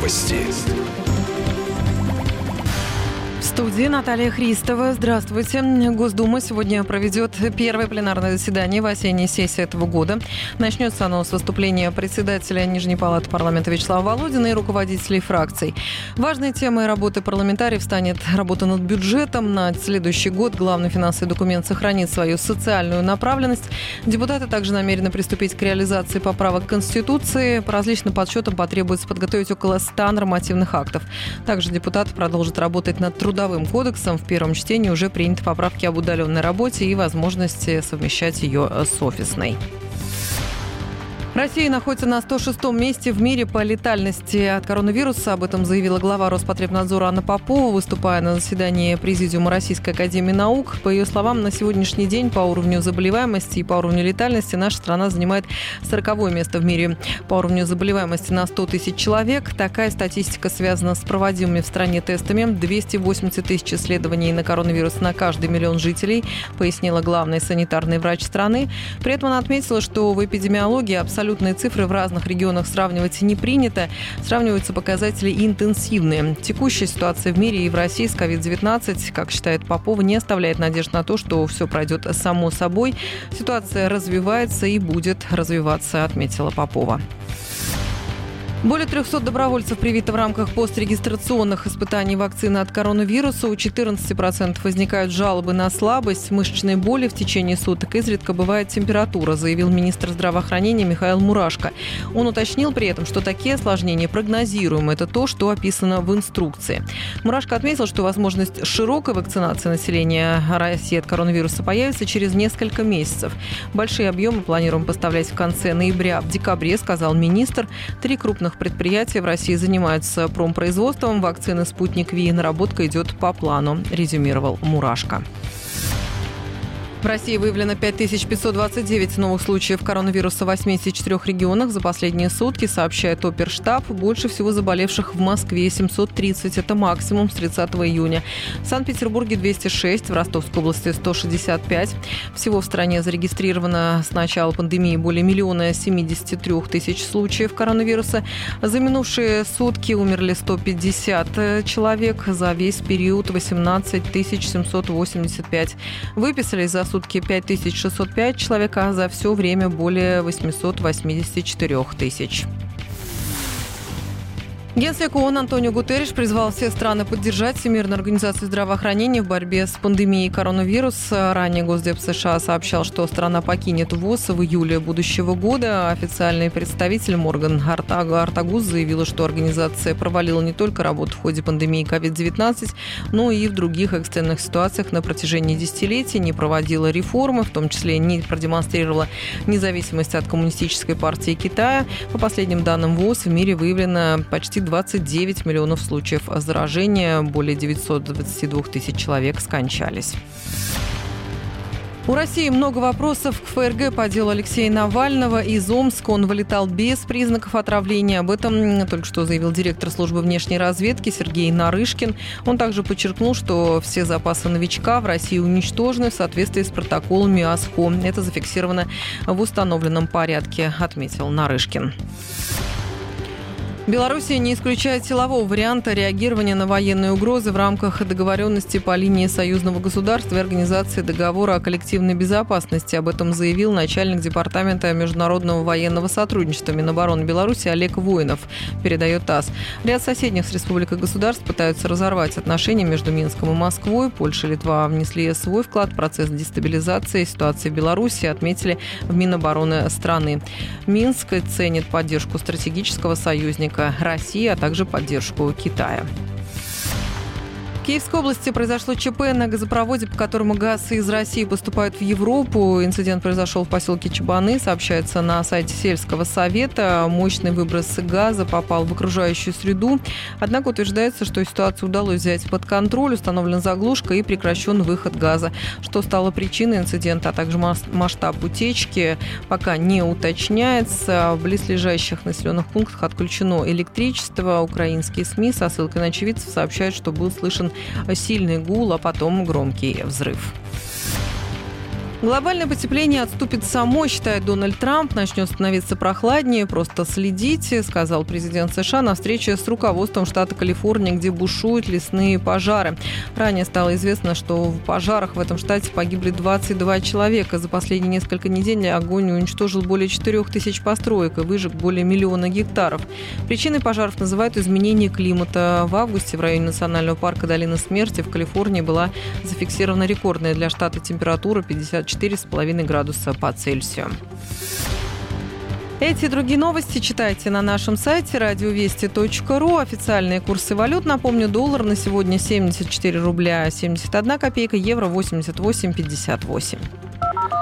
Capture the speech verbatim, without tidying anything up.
Новости. В студии Наталья Христова. Здравствуйте. Госдума сегодня проведет первое пленарное заседание в осенней сессии этого года. Начнется оно с выступления председателя Нижней палаты парламента Вячеслава Володина и руководителей фракций. Важной темой работы парламентариев станет работа над бюджетом. На следующий год главный финансовый документ сохранит свою социальную направленность. Депутаты также намерены приступить к реализации поправок к Конституции. По различным подсчетам потребуется подготовить около ста нормативных актов. Также депутаты продолжат работать над трудовым кодексом. В первом чтении уже приняты поправки об удаленной работе и возможности совмещать ее с офисной. Россия находится на сто шестом месте в мире по летальности от коронавируса. Об этом заявила глава Роспотребнадзора Анна Попова, выступая на заседании Президиума Российской академии наук. По ее словам, на сегодняшний день по уровню заболеваемости и по уровню летальности наша страна занимает сороковое место в мире. По уровню заболеваемости на сто тысяч человек. Такая статистика связана с проводимыми в стране тестами. двести восемьдесят тысяч исследований на коронавирус на каждый миллион жителей, пояснила главный санитарный врач страны. При этом она отметила, что в эпидемиологии абсолютно Абсолютные цифры в разных регионах сравнивать не принято. Сравниваются показатели интенсивные. Текущая ситуация в мире и в России с ковид девятнадцать, как считает Попова, не оставляет надежд на то, что все пройдет само собой. Ситуация развивается и будет развиваться, отметила Попова. Более трехсот добровольцев привито в рамках пострегистрационных испытаний вакцины от коронавируса. У четырнадцати процентов возникают жалобы на слабость, мышечные боли в течение суток. Изредка бывает температура, заявил министр здравоохранения Михаил Мурашко. Он уточнил при этом, что такие осложнения прогнозируемы. Это то, что описано в инструкции. Мурашко отметил, что возможность широкой вакцинации населения России от коронавируса появится через несколько месяцев. Большие объемы планируем поставлять в конце ноября. В декабре, сказал министр, три крупных предприятия в России занимаются промпроизводством вакцины «Спутник Ви». Наработка идет по плану, резюмировал Мурашко. В России выявлено пять тысяч пятьсот двадцать девять новых случаев коронавируса в восьмидесяти четырёх регионах. За последние сутки, сообщает Оперштаб, больше всего заболевших в Москве семьсот тридцать. Это максимум с тридцатого июня. В Санкт-Петербурге двести шесть, в Ростовской области сто шестьдесят пять. Всего в стране зарегистрировано с начала пандемии более миллиона семидесяти трёх тысяч случаев коронавируса. За минувшие сутки умерли сто пятьдесят человек. За весь период восемнадцать тысяч семьсот восемьдесят пять. Выписали за сутки пять тысяч шестьсот пять человек, а за все время более восемьсот восемьдесят четыре тысяч. Генсек ООН Антонио Гутерриш призвал все страны поддержать Всемирную организацию здравоохранения в борьбе с пандемией коронавируса. Ранее Госдеп США сообщал, что страна покинет ВОЗ в июле будущего года. Официальный представитель Морган Ортагус заявила, что организация провалила не только работу в ходе пандемии ковид девятнадцать, но и в других экстренных ситуациях на протяжении десятилетий, не проводила реформы, в том числе не продемонстрировала независимость от Коммунистической партии Китая. По последним данным ВОЗ, в мире выявлено почти двадцать девять миллионов случаев заражения, более девятьсот двадцать два тысяч человек скончались. У России много вопросов к ФРГ по делу Алексея Навального. Из Омска он вылетал без признаков отравления. Об этом только что заявил директор службы внешней разведки Сергей Нарышкин. Он также подчеркнул, что все запасы новичка в России уничтожены в соответствии с протоколами ОСХО. Это зафиксировано в установленном порядке, отметил Нарышкин. Белоруссия не исключает силового варианта реагирования на военные угрозы в рамках договоренности по линии союзного государства и организации договора о коллективной безопасности. Об этом заявил начальник департамента международного военного сотрудничества Минобороны Беларуси Олег Воинов, передает ТАСС. Ряд соседних с республикой государств пытаются разорвать отношения между Минском и Москвой. Польша и Литва внесли свой вклад в процесс дестабилизации ситуации в Беларуси, отметили в Минобороны страны. Минск ценит поддержку стратегического союзника России, а также поддержку Китая. В Киевской области произошло ЧП на газопроводе, по которому газ из России поступает в Европу. Инцидент произошел в поселке Чабаны, сообщается на сайте сельского совета. Мощный выброс газа попал в окружающую среду. Однако утверждается, что ситуацию удалось взять под контроль, установлена заглушка и прекращен выход газа. Что стало причиной инцидента, а также масштаб утечки, пока не уточняется. В близлежащих населенных пунктах отключено электричество. Украинские СМИ со ссылкой на очевидцев сообщают, что был слышен сильный гул, а потом громкий взрыв. Глобальное потепление отступит само, считает Дональд Трамп. Начнет становиться прохладнее. Просто следите, сказал президент США на встрече с руководством штата Калифорния, где бушуют лесные пожары. Ранее стало известно, что в пожарах в этом штате погибли двадцать два человека. За последние несколько недель огонь уничтожил более четырех тысяч построек и выжег более миллиона гектаров. Причиной пожаров называют изменение климата. В августе в районе национального парка Долина Смерти в Калифорнии была зафиксирована рекордная для штата температура пятьдесят четыре с половиной градуса по Цельсию. Эти и другие новости читайте на нашем сайте радиовести точка ру. Официальные курсы валют. Напомню, доллар на сегодня семьдесят четыре рубля семьдесят одна копейка, евро восемьдесят восемь пятьдесят восемь.